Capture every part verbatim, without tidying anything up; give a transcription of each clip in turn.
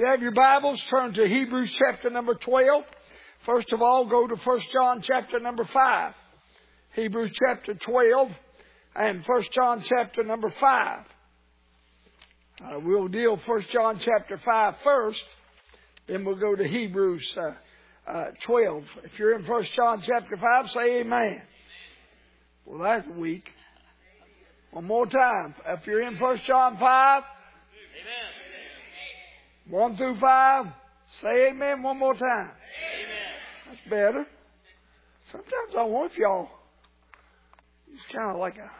you have your Bibles, turn to Hebrews chapter number twelve. First of all, go to First John chapter number five. Hebrews chapter twelve and First John chapter number five. Uh, we'll deal First John chapter five first, then we'll go to Hebrews uh, uh, twelve. If you're in First John chapter five, say amen. Well, that's weak. One more time. If you're in First John five, one through five, say amen one more time. Amen. That's better. Sometimes I wonder if y'all, it's kind of like a,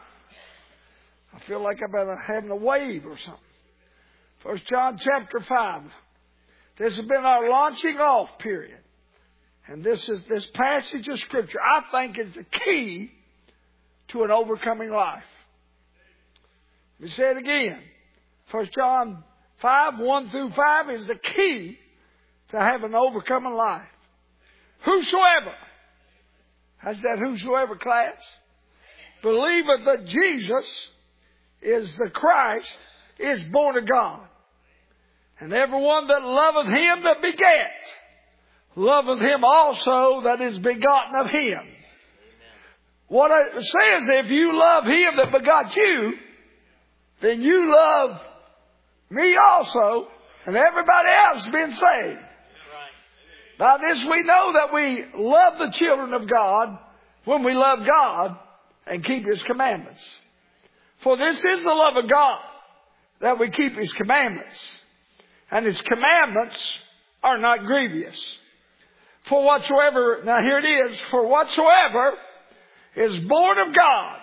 I feel like I'm having a wave or something. First John chapter five. This has been our launching off period. And this is this passage of Scripture, I think, is the key to an overcoming life. Let me say it again. First John five, one through five is the key to have an overcoming life. Whosoever, has that whosoever class, believeth that Jesus is the Christ, is born of God. And everyone that loveth him that begat, loveth him also that is begotten of him. Amen. What it says, if you love him that begot you, then you love me also, and everybody else has been saved. By this we know that we love the children of God when we love God and keep His commandments. For this is the love of God, that we keep His commandments. And His commandments are not grievous. For whatsoever, now here it is, for whatsoever is born of God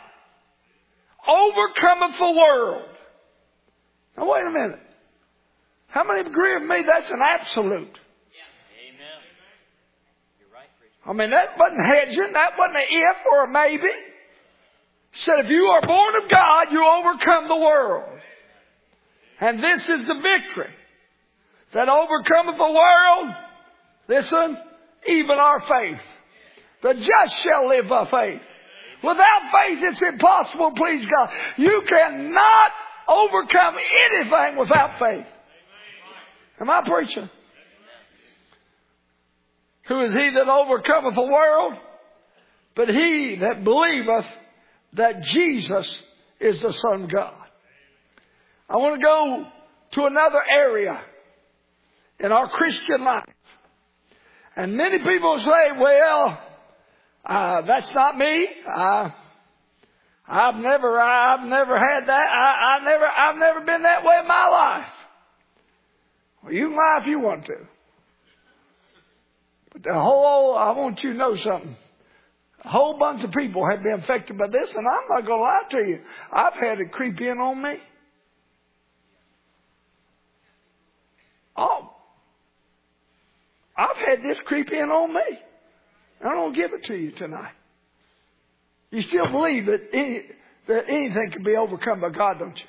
overcometh the world. Now wait a minute. How many agree with me that's an absolute? Yeah. Amen. You're right, preacher. I mean, that wasn't hedging. That wasn't an if or a maybe. It said if you are born of God, you overcome the world. And this is the victory that overcometh the world. Listen, even our faith. The just shall live by faith. Without faith, it's impossible, please God. You cannot overcome anything without faith. Am I preaching? Who is he that overcometh the world? But he that believeth that Jesus is the Son of God. I want to go to another area in our Christian life. And many people say, well, uh, that's not me. Uh, I've never, I've never had that. I, I never, I've never been that way in my life. Well, you can lie if you want to. But the whole, I want you to know something. A whole bunch of people have been affected by this, and I'm not going to lie to you. I've had it creep in on me. Oh. I've had this creep in on me. I don't give it to you tonight. You still believe that, any, that anything can be overcome by God, don't you?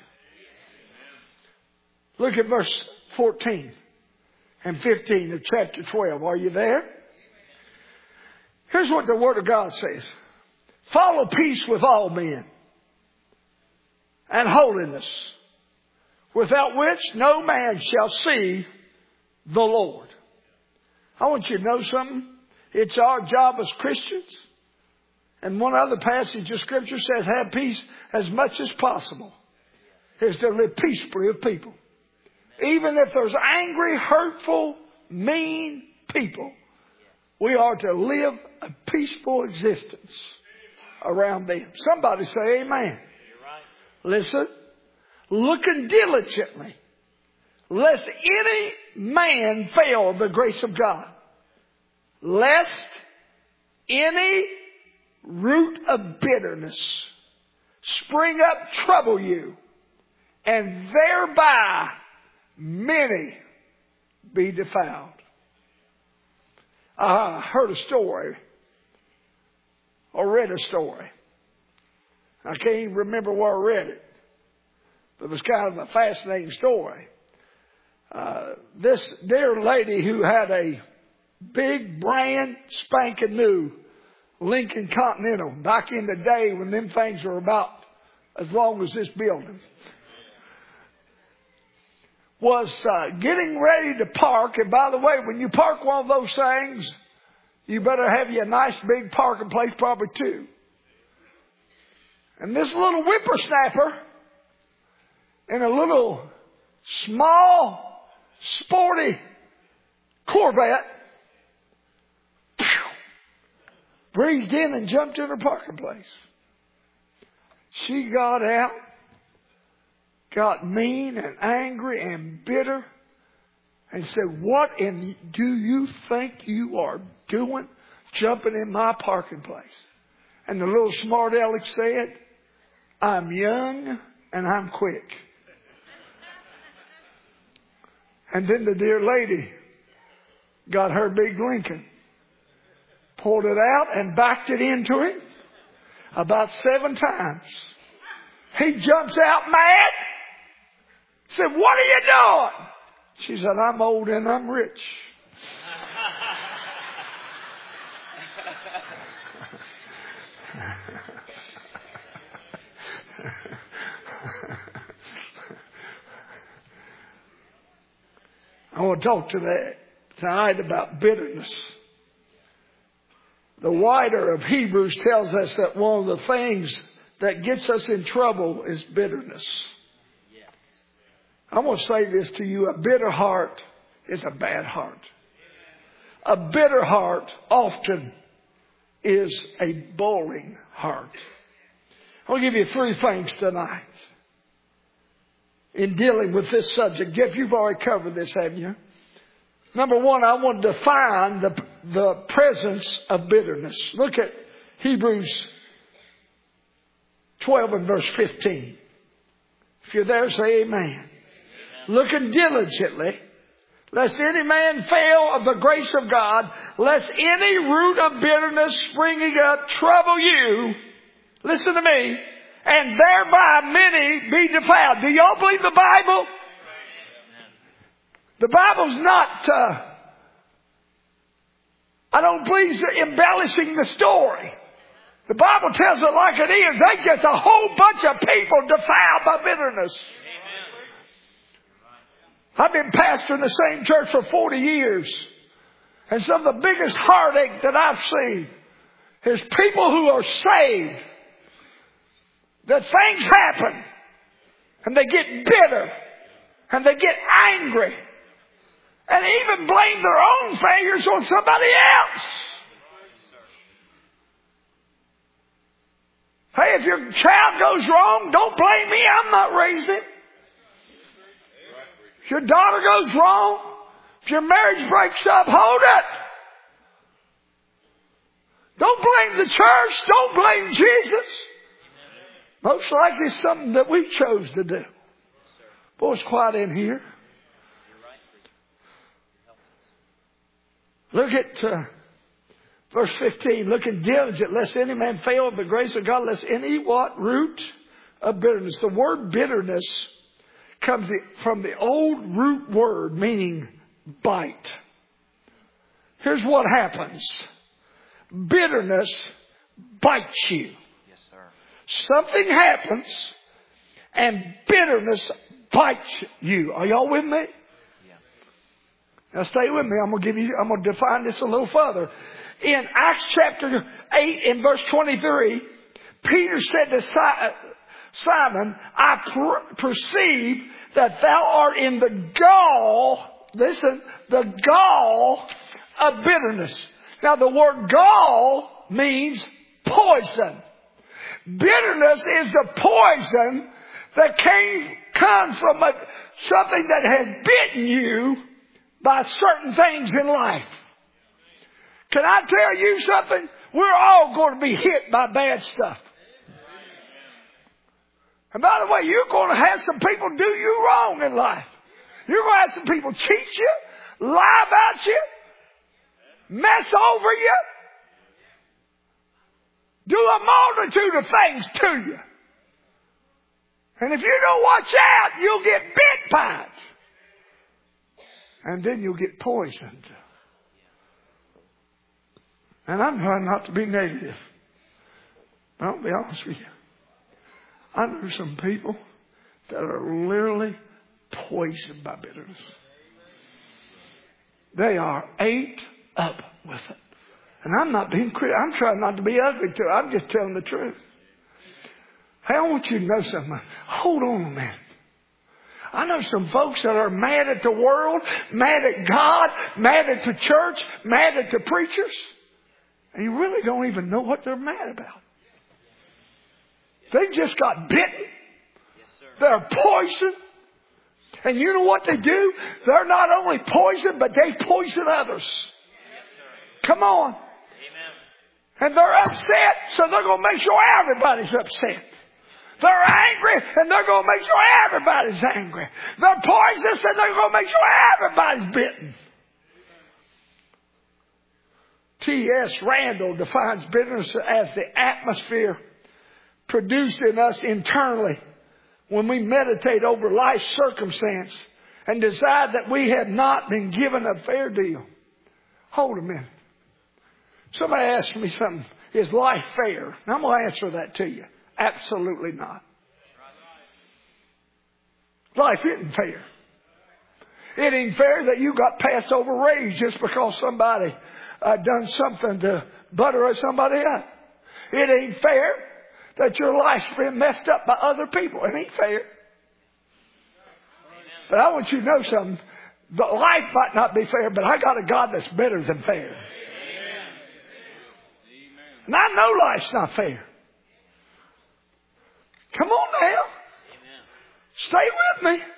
Look at verse fourteen and fifteen of chapter twelve. Are you there? Here's what the Word of God says. Follow peace with all men and holiness, without which no man shall see the Lord. I want you to know something. It's our job as Christians. And one other passage of Scripture says, have peace as much as possible. Is to live peaceably with people. Even if there's angry, hurtful, mean people, we are to live a peaceful existence around them. Somebody say amen. Listen. Looking diligently, lest any man fail the grace of God. Lest any root of bitterness spring up, trouble you, and thereby many be defiled. I heard a story, or read a story. I can't even remember where I read it. But it was kind of a fascinating story. Uh, this dear lady who had a big, brand spanking new Lincoln Continental back in the day when them things were about as long as this building. was uh, getting ready to park. And by the way, when you park one of those things, you better have you a nice big parking place, probably two. And this little whippersnapper in a little small, sporty Corvette breezed in and jumped in her parking place. She got out, got mean and angry and bitter, and said, "What in do you think you are doing jumping in my parking place?" And the little smart aleck said, "I'm young and I'm quick." And then the dear lady got her big Lincoln, pulled it out and backed it into him about seven times. He jumps out mad. Said, "What are you doing?" She said, "I'm old and I'm rich." I want to talk to that tonight about bitterness. The writer of Hebrews tells us that one of the things that gets us in trouble is bitterness. Yes. I want to say this to you. A bitter heart is a bad heart. A bitter heart often is a boiling heart. I'll give you three things tonight in dealing with this subject. Jeff, you've already covered this, haven't you? Number one, I want to define the, the presence of bitterness. Look at Hebrews twelve and verse fifteen. If you're there, say amen. Amen. Looking diligently, lest any man fail of the grace of God, lest any root of bitterness springing up trouble you. Listen to me. And thereby many be defiled. Do y'all believe the Bible? The Bible's not, uh, I don't believe embellishing the story. The Bible tells it like it is. They just a whole bunch of people defiled by bitterness. I've been pastoring the same church for forty years. And some of the biggest heartache that I've seen is people who are saved. That things happen. And they get bitter. And they get angry. And even blame their own failures on somebody else. Hey, if your child goes wrong, don't blame me. I'm not raising it. If your daughter goes wrong, if your marriage breaks up, hold it. Don't blame the church. Don't blame Jesus. Most likely it's something that we chose to do. Boy, it's quiet in here. Look at uh, verse fifteen. Looking diligent, lest any man fail of the grace of God, lest any what? Root of bitterness. The word bitterness comes from the old root word meaning bite. Here's what happens. Bitterness bites you. Yes, sir. Something happens and bitterness bites you. Are y'all with me? Now stay with me. I'm going to give you, I'm going to define this a little further. In Acts chapter eight in verse twenty-three, Peter said to Simon, I per- perceive that thou art in the gall, listen, the gall of bitterness. Now the word gall means poison. Bitterness is the poison that came, comes from a, something that has bitten you by certain things in life. Can I tell you something? We're all going to be hit by bad stuff. And by the way, you're going to have some people do you wrong in life. You're going to have some people cheat you, lie about you, mess over you, do a multitude of things to you. And if you don't watch out, you'll get bit by it. And then you'll get poisoned. And I'm trying not to be negative. I'll be honest with you. I know some people that are literally poisoned by bitterness. They are ate up with it. And I'm not being critical. I'm trying not to be ugly to it. I'm just telling the truth. Hey, I want you to know something. Hold on a minute. I know some folks that are mad at the world, mad at God, mad at the church, mad at the preachers. And you really don't even know what they're mad about. They just got bitten. They're poisoned. And you know what they do? They're not only poisoned, but they poison others. Come on. And they're upset, so they're going to make sure everybody's upset. They're angry, and they're going to make sure everybody's angry. They're poisonous, and they're going to make sure everybody's bitten. T S Randall defines bitterness as the atmosphere produced in us internally when we meditate over life's circumstance and decide that we have not been given a fair deal. Hold a minute. Somebody asked me something. Is life fair? And I'm going to answer that to you. Absolutely not. Life isn't fair. It ain't fair that you got passed over raised just because somebody uh, done something to butter somebody up. It ain't fair that your life's been messed up by other people. It ain't fair. But I want you to know something. The life might not be fair, but I got a God that's better than fair. And I know life's not fair. Come on now. Stay with me.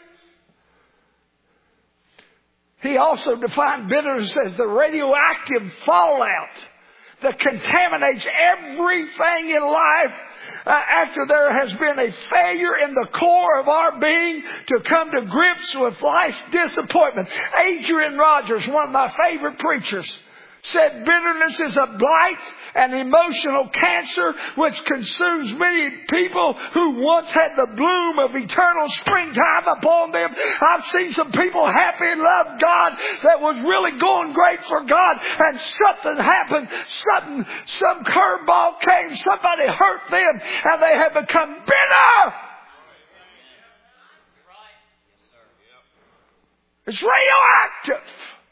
He also defined bitterness as the radioactive fallout that contaminates everything in life uh, after there has been a failure in the core of our being to come to grips with life's disappointment. Adrian Rogers, one of my favorite preachers, said bitterness is a blight and emotional cancer which consumes many people who once had the bloom of eternal springtime upon them. I've seen some people happy and love God that was really going great for God, and something happened, something, some curveball came, somebody hurt them, and they have become bitter. It's radioactive.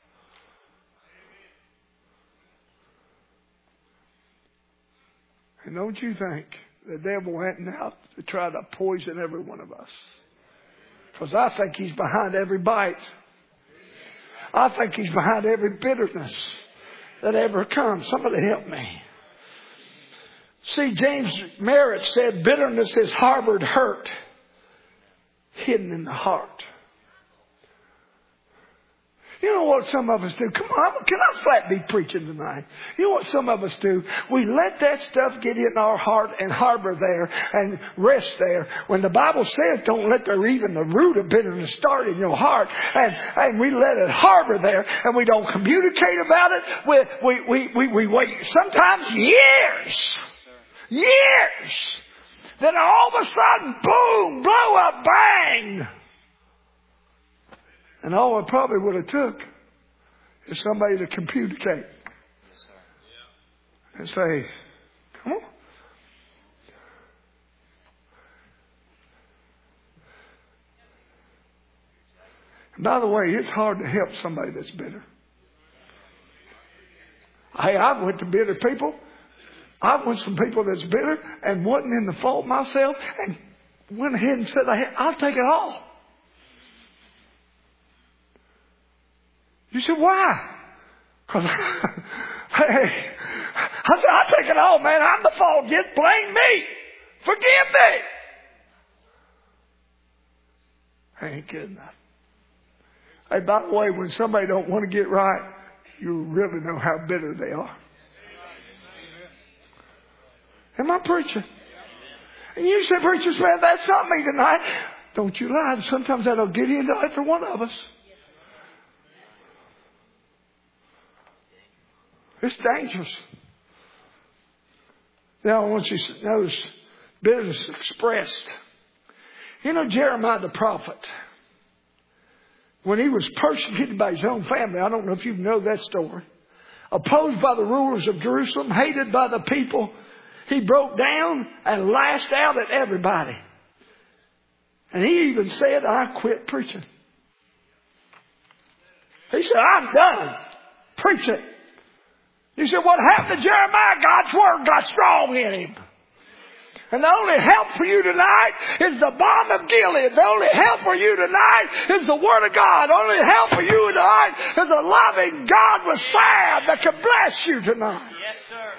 And don't you think the devil went out to try to poison every one of us? Because I think he's behind every bite. I think he's behind every bitterness that ever comes. Somebody help me. See, James Merritt said bitterness is harbored hurt hidden in the heart. You know what some of us do? Come on, can I flat be preaching tonight? You know what some of us do? We let that stuff get in our heart and harbor there and rest there. When the Bible says don't let the, even the root of bitterness start in your heart. And, and we let it harbor there and we don't communicate about it. We, we, we, we, we wait sometimes years. Years. Then all of a sudden, boom, blow up, bang. And all it probably would have took is somebody to communicate. Yes, sir. And say, come on. And by the way, it's hard to help somebody that's bitter. Hey, I've went to bitter people. I've went to some people that's bitter and wasn't in the fault myself and went ahead and said, I'll take it all. You said, why? Because, hey, I said, I'll take it all, man. I'm the fault. Just blame me. Forgive me. I ain't good enough. Hey, by the way, when somebody don't want to get right, you really know how bitter they are. Am I preaching? And you say, preachers, man, that's not me tonight. Don't you lie. Sometimes that'll get into every one of us. It's dangerous. Now I want you to notice bitterness expressed. You know Jeremiah the prophet, when he was persecuted by his own family, I don't know if you know that story, opposed by the rulers of Jerusalem, hated by the people, he broke down and lashed out at everybody. And he even said, I quit preaching. He said, I'm done. Preach it. You said, what happened to Jeremiah? God's word got strong in him. And the only help for you tonight is the balm of Gilead. The only help for you tonight is the Word of God. The only help for you tonight is a loving God with salve that can bless you tonight. Yes, sir.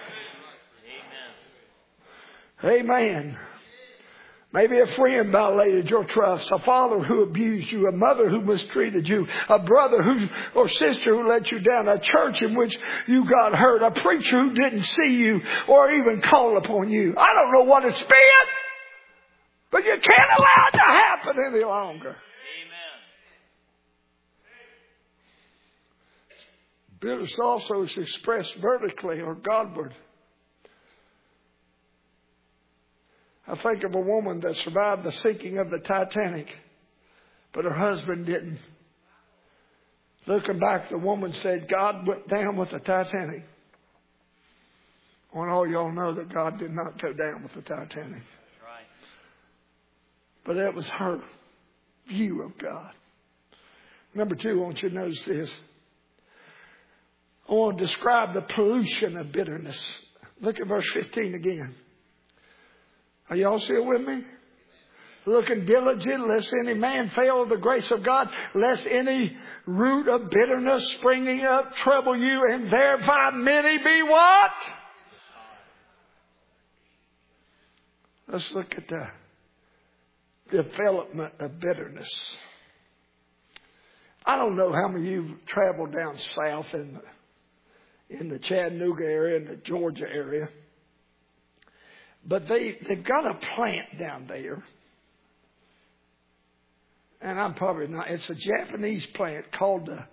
Amen. Amen. Maybe a friend violated your trust, a father who abused you, a mother who mistreated you, a brother who or sister who let you down, a church in which you got hurt, a preacher who didn't see you or even call upon you. I don't know what it's been, but you can't allow it to happen any longer. Amen. Bitterness also is expressed vertically or Godward. I think of a woman that survived the sinking of the Titanic, but her husband didn't. Looking back, the woman said, God went down with the Titanic. I want all y'all know that God did not go down with the Titanic. That's right. But that was her view of God. Number two, I want you to notice this. I want to describe the pollution of bitterness. Look at verse fifteen again. Are y'all still with me? Looking diligent, lest any man fail of the grace of God, lest any root of bitterness springing up trouble you, and thereby many be what? Let's look at the development of bitterness. I don't know how many of you have traveled down south in the, in the Chattanooga area, in the Georgia area. But they, they've got a plant down there. And I'm probably not. It's a Japanese plant called the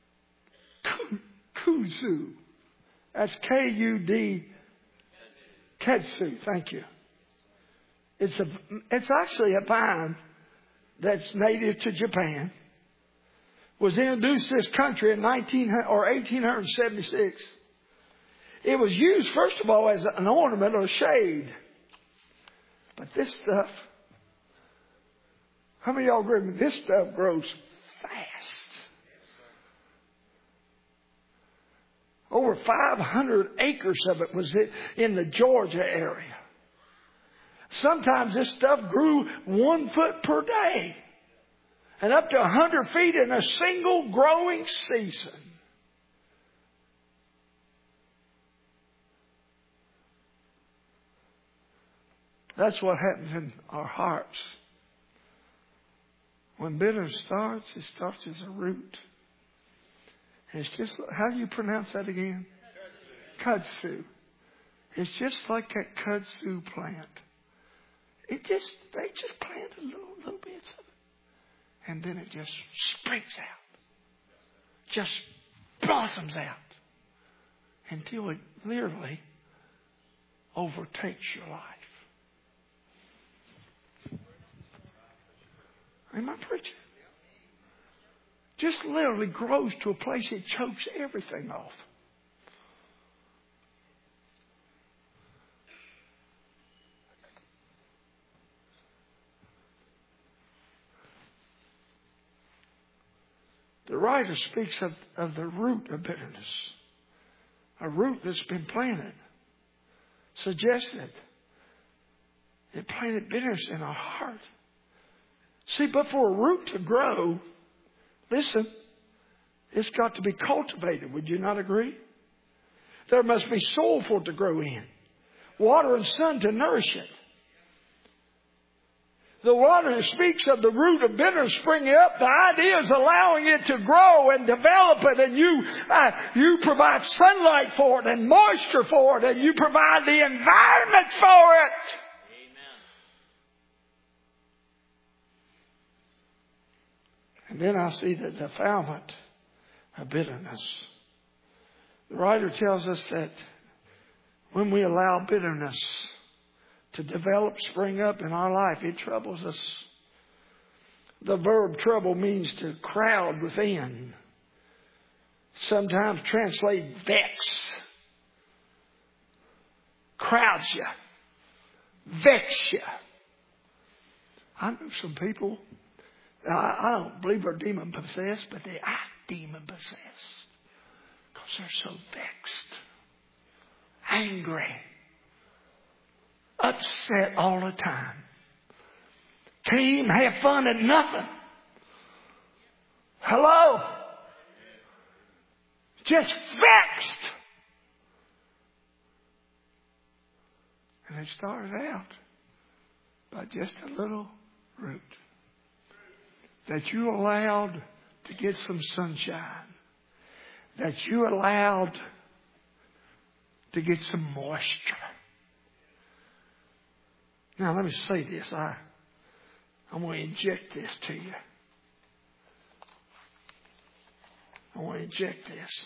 kudzu. That's K U D. Kudzu. Thank you. It's a. It's actually a vine that's native to Japan. Was introduced to this country in nineteen or eighteen seventy-six. It was used, first of all, as an ornament or shade. But this stuff, how many of y'all agree with me? This stuff grows fast. Over five hundred acres of it was in the Georgia area. Sometimes this stuff grew one foot per day. And up to one hundred feet in a single growing season. That's what happens in our hearts. When bitterness starts, it starts as a root. And it's just, how do you pronounce that again? Kudzu. It's just like that kudzu plant. It just, they just plant a little, little bits of it. And then it just springs out. Just blossoms out. Until it literally overtakes your life. Am I preaching? Just literally grows to a place it chokes everything off. The writer speaks of, of the root of bitterness. A root that's been planted. Suggested. It planted bitterness in our heart. See, but for a root to grow, listen, it's got to be cultivated. Would you not agree? There must be soil for it to grow in. Water and sun to nourish it. The water speaks of the root of bitterness springing up. The idea is allowing it to grow and develop it. And you, uh, you provide sunlight for it and moisture for it. And you provide the environment for it. And then I see the defilement of bitterness. The writer tells us that when we allow bitterness to develop, spring up in our life, it troubles us. The verb trouble means to crowd within. Sometimes translate vex. Crowds you. Vex you. I know some people I, I don't believe they're demon possessed, but they act demon possessed. Because they're so vexed, angry, upset all the time. Can't even have fun at nothing. Hello? Just vexed. And it started out by just a little root that you allowed to get some sunshine, that you allowed to get some moisture. Now let me say this. I, I'm going to inject this to you. I want to inject this.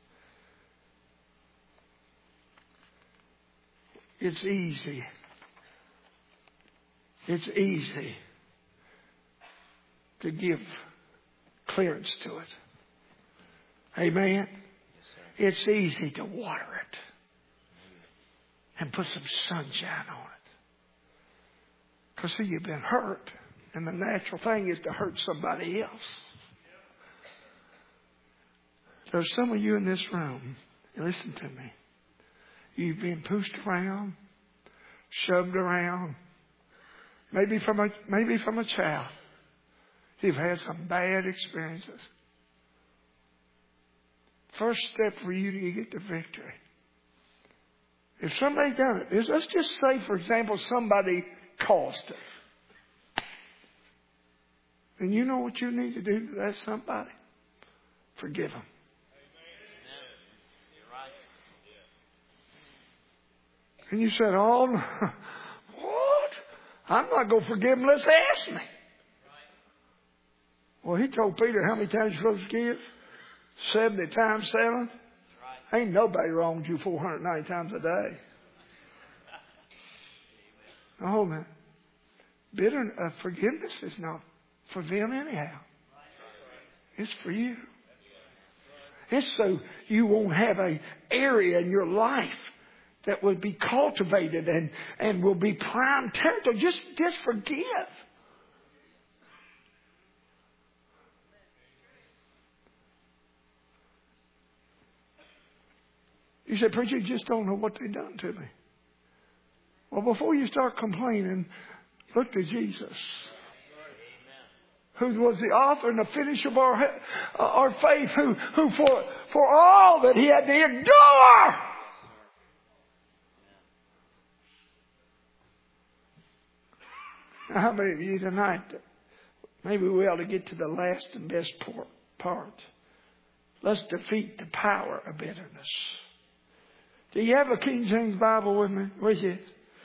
It's easy. It's easy to give clearance to it. Amen? Yes, sir. It's easy to water it and put some sunshine on it. Because see, you've been hurt, and the natural thing is to hurt somebody else. There's some of you in this room, listen to me. You've been pushed around, shoved around, maybe from a maybe from a child. You've had some bad experiences. First step for you to get to victory. If somebody done it, is let's just say, for example, somebody caused it. And you know what you need to do to that somebody? Forgive them. And you said, oh, what? I'm not going to forgive him unless they ask me. Well, he told Peter how many times you're supposed to give? seventy times seven. Ain't nobody wronged you four hundred ninety times a day. Oh, man. Bitter, uh, forgiveness is not for them anyhow. It's for you. It's so you won't have an area in your life that will be cultivated and, and will be prime territory. Just, just forgive. You said, preacher, you just don't know what they've done to me. Well, before you start complaining, look to Jesus, who was the author and the finisher of our, uh, our faith, who, who for, for all that he had to endure. Now, how many of you tonight, maybe we ought to get to the last and best part. Let's defeat the power of bitterness. Do you have a King James Bible with me? With you?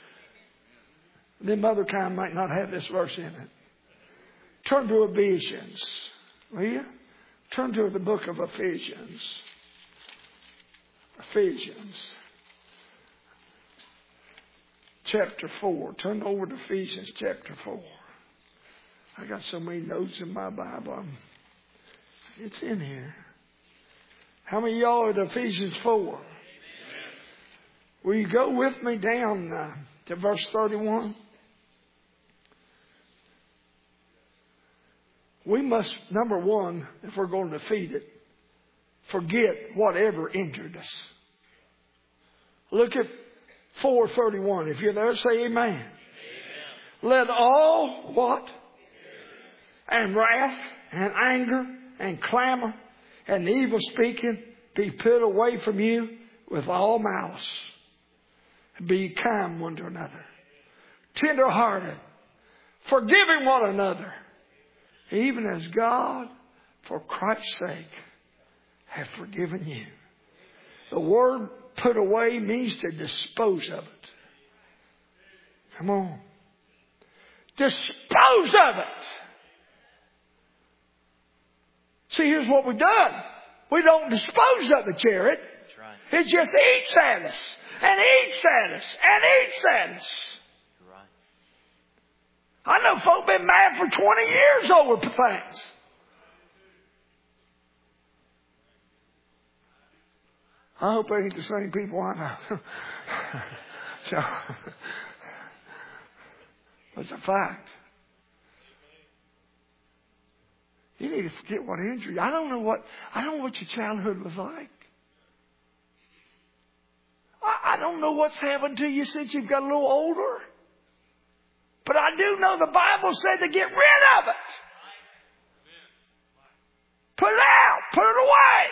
Them other kind might not have this verse in it. Turn to Ephesians. Will you? Turn to the book of Ephesians. Ephesians. Chapter four. Turn over to Ephesians chapter four. I got so many notes in my Bible. It's in here. How many of y'all are at Ephesians four? Will you go with me down uh, to verse thirty-one? We must, number one, if we're going to defeat it, forget whatever injured us. Look at four thirty-one. If you're there, say amen. Amen. Let all what? And wrath and anger and clamor and evil speaking be put away from you with all malice. Be kind one to another, tender-hearted, forgiving one another, even as God, for Christ's sake, hath forgiven you. The word put away means to dispose of it. Come on. Dispose of it. See, here's what we've done. We don't dispose of it, Jared. That's right. It just eats at us. And eats at us. And eats at us. You're right. I know folk been mad for twenty years over things. I hope they ain't the same people I know. So, it's a fact. You need to forget what injured you. I don't know what, I don't know what your childhood was like. I, I don't know what's happened to you since you've got a little older. But I do know the Bible said to get rid of it. Put it out. Put it away.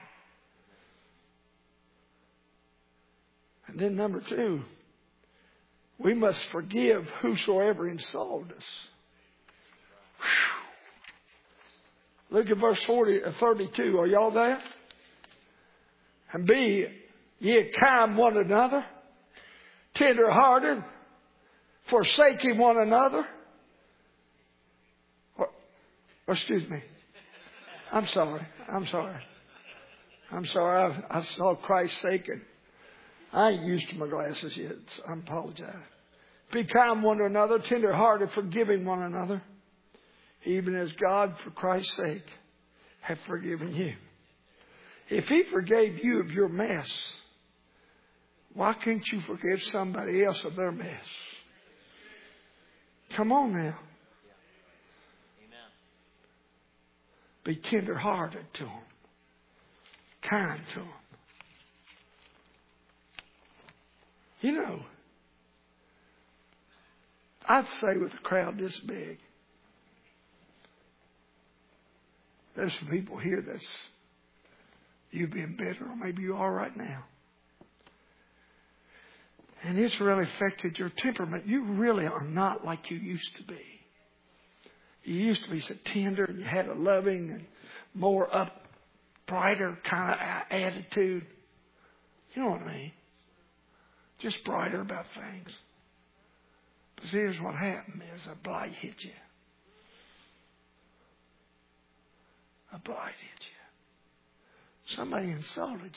And then number two, we must forgive whosoever insult us. Whew. Look at verse forty, uh, thirty-two. Are y'all there? And be ye kind one another, tender-hearted, forsaking one another. Or, or excuse me. I'm sorry. I'm sorry. I'm sorry. I, I saw Christ's sake, and I ain't used to my glasses yet, so I apologize. Be kind one to another, tender-hearted, forgiving one another, even as God, for Christ's sake, hath forgiven you. If He forgave you of your mess, why can't you forgive somebody else of their mess? Come on now. Be tender-hearted to them. Kind to them. You know, I'd say with a crowd this big, there's some people here that's, you've been bitter, or maybe you are right now. And it's really affected your temperament. You really are not like you used to be. You used to be so tender, and you had a loving and more up, brighter kind of attitude. You know what I mean? Just brighter about things. But here's what happened is a blight hit you. A blight hit you. Somebody insulted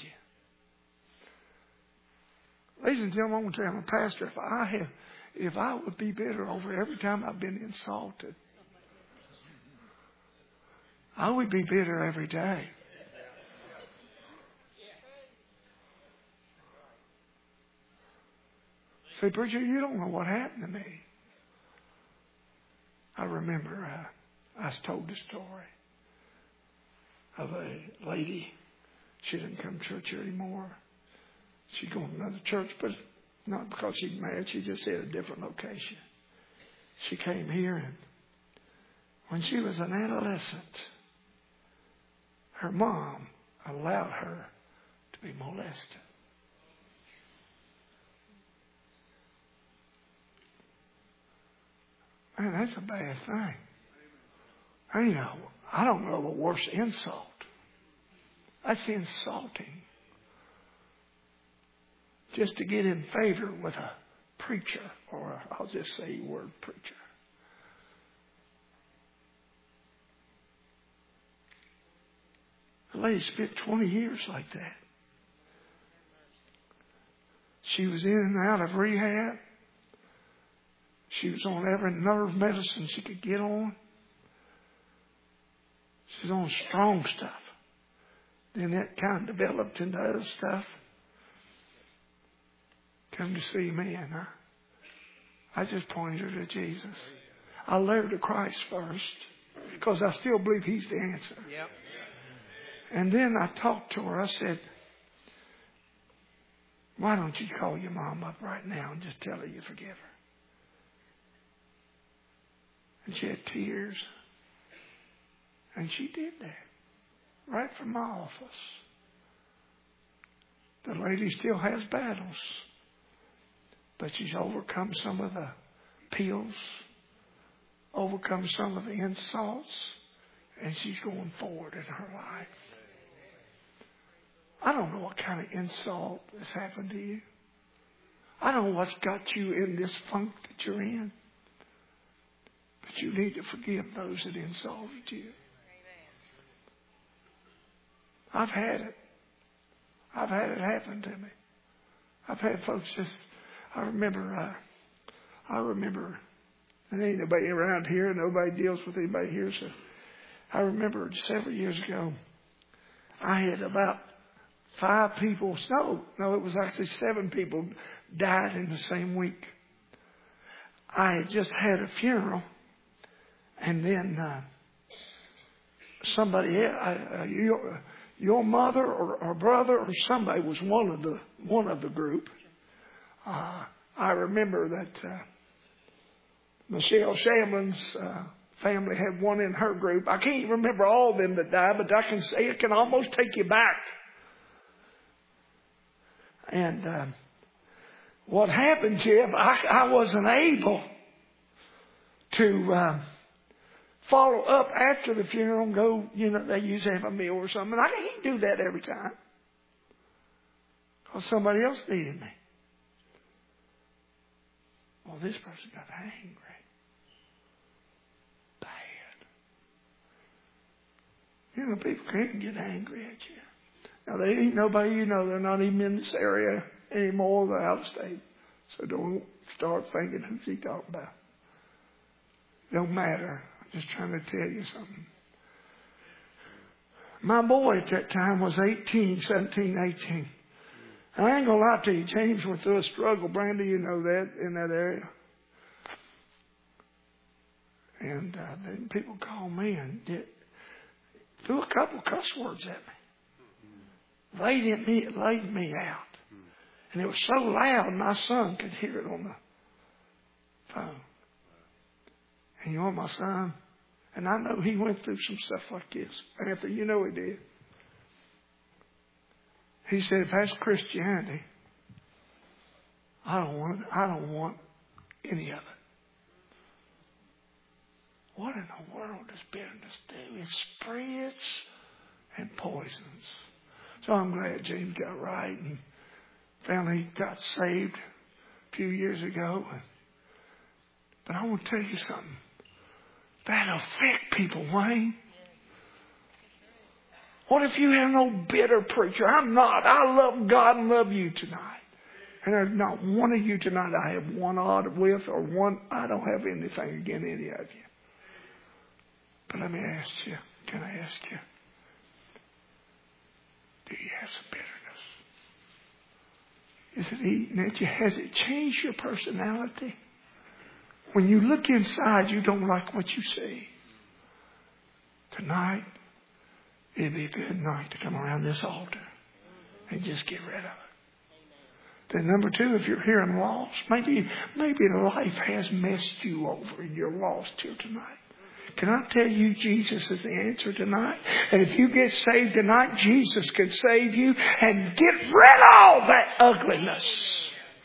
you. Ladies and gentlemen, I want to tell you, I'm a pastor. If I have, if I would be bitter over every time I've been insulted, I would be bitter every day. Say, preacher, you don't know what happened to me. I remember uh, I was told the story of a lady. She didn't come to church anymore. She'd go to another church, but not because she's mad. She just had a different location. She came here, and when she was an adolescent, her mom allowed her to be molested. Man, that's a bad thing. I, you know, I don't know a worse insult. That's insulting. Just to get in favor with a preacher, or I'll just say the word preacher. The lady spent twenty years like that. She was in and out of rehab. She was on every nerve medicine she could get on. She was on strong stuff. Then that kind of developed into other stuff. Come to see me, and I, I just pointed her to Jesus. I led her to Christ first, because I still believe He's the answer. Yep. And then I talked to her. I said, why don't you call your mom up right now and just tell her you forgive her? And she had tears. And she did that. Right from my office. The lady still has battles. But she's overcome some of the pills. Overcome some of the insults. And she's going forward in her life. I don't know what kind of insult has happened to you. I don't know what's got you in this funk that you're in. But you need to forgive those that insulted you. I've had it. I've had it happen to me. I've had folks just, I remember, uh, I remember, and ain't nobody around here, nobody deals with anybody here, so I remember several years ago, I had about five people, no, no, it was actually seven people died in the same week. I had just had a funeral, and then uh, somebody else, uh, your, your mother or, or brother or somebody was one of the one of the group. Uh, I remember that uh, Michelle Shamlin's uh, family had one in her group. I can't remember all of them that died, but I can say it can almost take you back. And uh, what happened, Jeff, I, I wasn't able to uh, follow up after the funeral and go, you know, they usually have a meal or something. I can't do that every time because somebody else needed me. Well, this person got angry. Bad. You know, people can get angry at you. Now, they ain't nobody you know. They're not even in this area anymore. They're out of state. So don't start thinking, who's he talking about? Don't matter. I'm just trying to tell you something. My boy at that time was eighteen, seventeen, eighteen. And I ain't going to lie to you. James went through a struggle. Brandy, you know that, in that area. And uh, then people called me and did, threw a couple cuss words at me. Laid me, laid me out. And it was so loud, my son could hear it on the phone. And you know what, my son? And I know he went through some stuff like this. Anthony, you know he did. He said, if that's Christianity, I don't want it. I don't want any of it. What in the world does bitterness do? It spreads and poisons. So I'm glad James got right and finally got saved a few years ago. But I want to tell you something. That'll affect people, Wayne. What if you have no bitter preacher? I'm not. I love God and love you tonight. And there's not one of you tonight I have one odd with or one, I don't have anything against any of you. But let me ask you, can I ask you, do you have some bitterness? Is it eating at you? Has it changed your personality? When you look inside, you don't like what you see. Tonight, it'd be a good night to come around this altar and just get rid of it. Then number two, if you're here and lost, maybe maybe life has messed you over and you're lost here tonight. Can I tell you Jesus is the answer tonight? And if you get saved tonight, Jesus can save you and get rid of all that ugliness.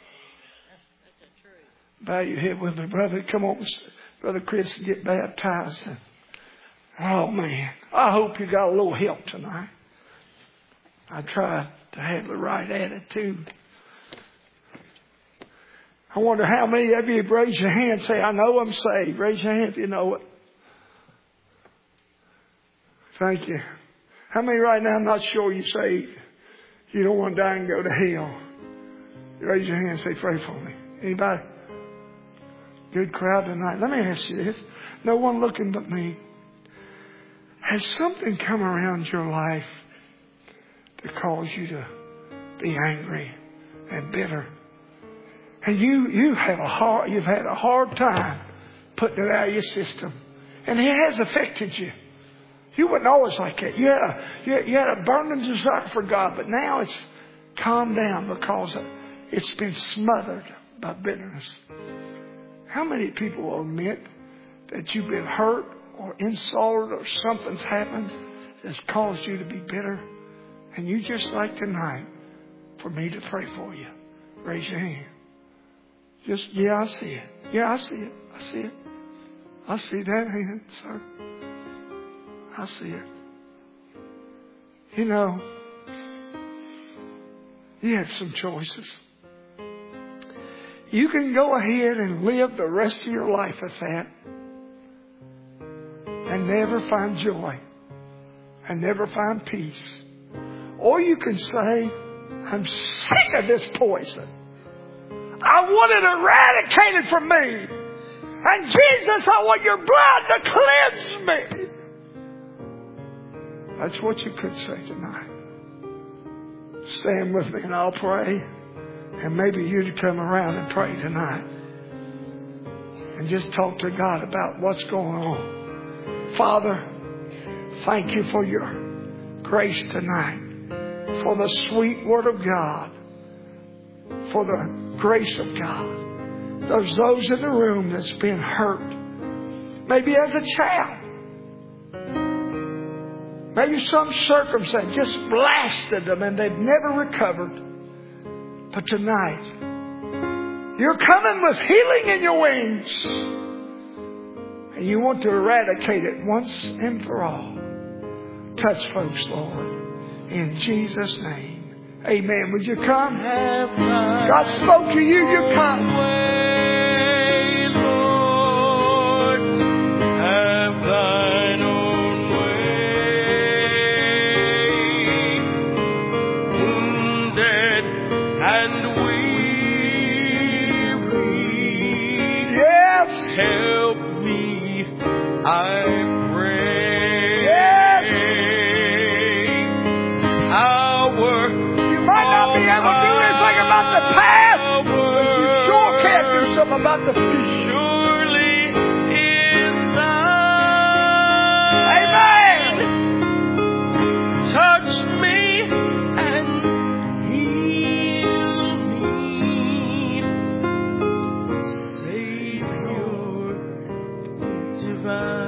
Bow your head with me, brother. Come on, Brother Chris, and get baptized. Oh, man. I hope you got a little help tonight. I tried to have the right attitude. I wonder how many of you raise your hand and say, I know I'm saved. Raise your hand if you know it. Thank you. How many right now, I'm not sure you're saved? You don't want to die and go to hell. Raise your hand and say, pray for me. Anybody? Good crowd tonight. Let me ask you this. No one looking but me. Has something come around your life that caused you to be angry and bitter? And you, you have a hard, you've had a hard time putting it out of your system. And it has affected you. You weren't always like that. You had a, you, you had a burning desire for God, but now it's calmed down because it's been smothered by bitterness. How many people will admit that you've been hurt or insulted or something's happened that's caused you to be bitter? And you just like tonight for me to pray for you. Raise your hand. Just, yeah, I see it. Yeah, I see it. I see it. I see that hand, sir. I see it. You know, you have some choices. You can go ahead and live the rest of your life with that and never find joy and never find peace. Or you can say, I'm sick of this poison. I want it eradicated from me. And Jesus, I want your blood to cleanse me. That's what you could say tonight. Stand with me and I'll pray. And maybe you'd come around and pray tonight. And just talk to God about what's going on. Father, Thank you for your grace tonight, for the sweet Word of God, for the grace of God. There's those in the room that's been hurt, maybe as a child. Maybe some circumstance just blasted them and they've never recovered. But tonight, you're coming with healing in your wings. And you want to eradicate it once and for all. Touch folks, Lord. In Jesus' name. Amen. Would you come? God spoke to you. You come. Way, Lord, have thine own way. Wounded and weary. Yes. Help me, I pray. Yes. Our You might not be able to do anything about the past, but you sure can do something about the future. surely is thine. Amen. Touch me and heal me, Savior divine.